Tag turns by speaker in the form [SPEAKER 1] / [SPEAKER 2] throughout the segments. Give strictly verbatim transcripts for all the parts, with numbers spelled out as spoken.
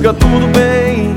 [SPEAKER 1] fica tudo bem.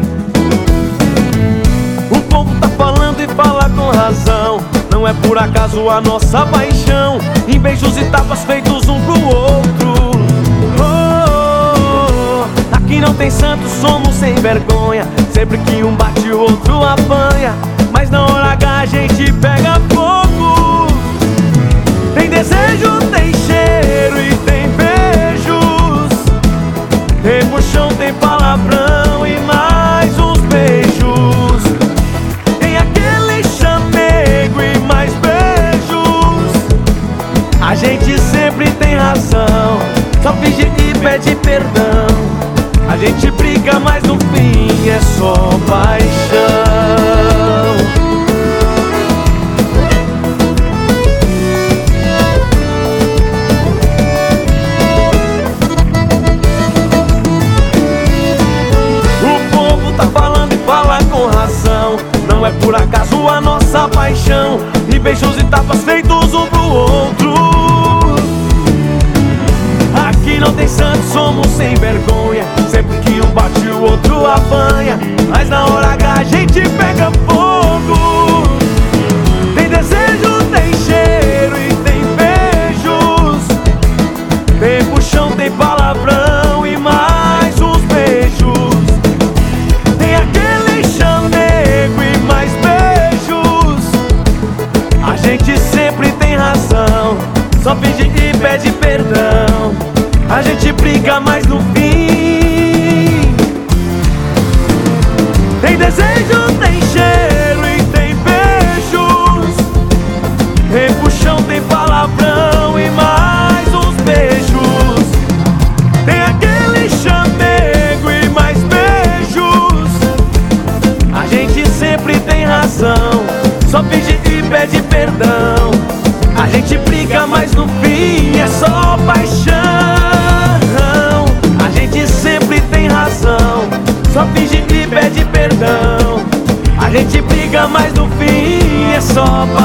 [SPEAKER 1] O povo tá falando e fala com razão. Não é por acaso a nossa paixão, em beijos e tapas feitos um pro outro. Oh, oh, oh. Aqui não tem santo, somos sem vergonha. Sempre que um bate o outro apanha, mas na hora H a gente pega fogo. Tem desejo, tem cheiro e tem beijos. Tem puxão, tem palavrão e mais uns beijos. Tem aquele chamego e mais beijos. A gente sempre tem razão, só finge e pede perdão. A gente briga, mas no fim é só paixão. Não é por acaso a nossa paixão, e beijos e tapas feitos um pro outro. Aqui não tem santo, somos sem vergonha. Sempre que um bate o outro apanha, mas na hora H a gente pega fogo. Tem desejo, tem cheiro e tem beijos. Tem puxão, tem palavrão e mais uns beijos. Tem aquele chamego e mais beijos. A gente sempre tem razão, só finge e pede perdão. A gente briga, mas no fim tem desejo, tem cheiro e tem beijos. Tem puxão, tem palavrão e mais uns beijos. Tem aquele chamego e mais beijos. A gente sempre tem razão, só finge e pede perdão. A gente briga, mas no fim é só paixão. A gente sempre tem razão, só finge e pede perdão. A gente briga, mas no fim é só paixão.